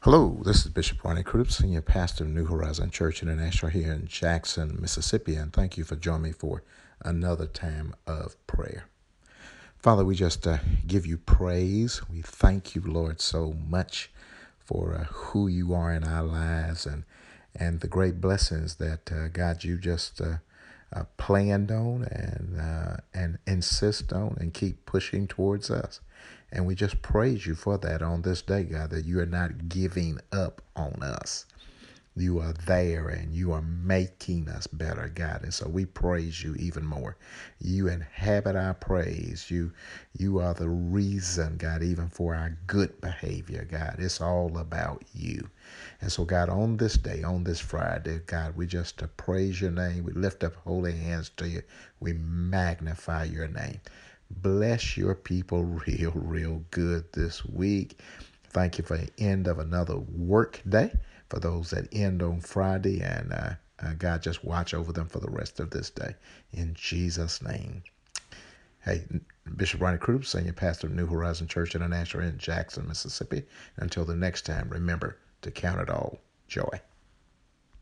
Hello, this is Bishop Ronnie Croup, Senior Pastor of New Horizon Church International here in Jackson, Mississippi, and thank you for joining me for another time of prayer. Father, we just give you praise. We thank you, Lord, so much for who you are in our lives and the great blessings that, God, you just planned on and insist on and keep pushing towards us. And we just praise you for that on this day, God, that you are not giving up on us. You are there and you are making us better, God. And so we praise you even more. You inhabit our praise. You are the reason, God, even for our good behavior, God. It's all about you. And so, God, on this day, on this Friday, God, we just praise your name. We lift up holy hands to you. We magnify your name. Bless your people real good this week. Thank you for the end of another work day for those that end on Friday. And God, just watch over them for the rest of this day. In Jesus' name. Hey, Bishop Ronnie Croup, Senior Pastor of New Horizon Church International in Jackson, Mississippi. Until the next time, remember to count it all joy.